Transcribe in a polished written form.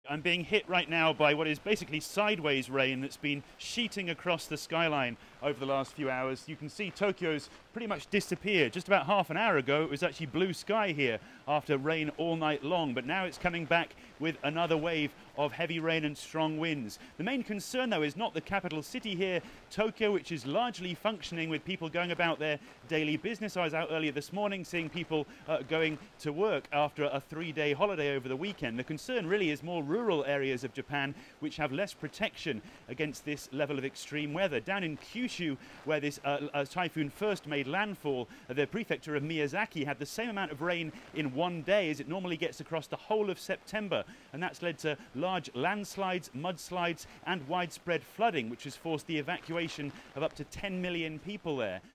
I'm being hit right now by what is basically sideways rain that's been sheeting across the skyline over the last few hours. You can see Tokyo's pretty much disappeared. Just about half an hour ago, it was actually blue sky here after rain all night long, but now it's coming back with another wave of heavy rain and strong winds. The main concern, though, is not the capital city here, Tokyo, which is largely functioning with people going about their daily business. I was out earlier this morning seeing people going to work after a 3-day holiday over the weekend. The concern really is more rural areas of Japan, which have less protection against this level of extreme weather. Down in Kyushu, where this typhoon first made landfall, the prefecture of Miyazaki had the same amount of rain in one day as it normally gets across the whole of September, and that's led to large landslides, mudslides and widespread flooding, which has forced the evacuation of up to 10 million people there.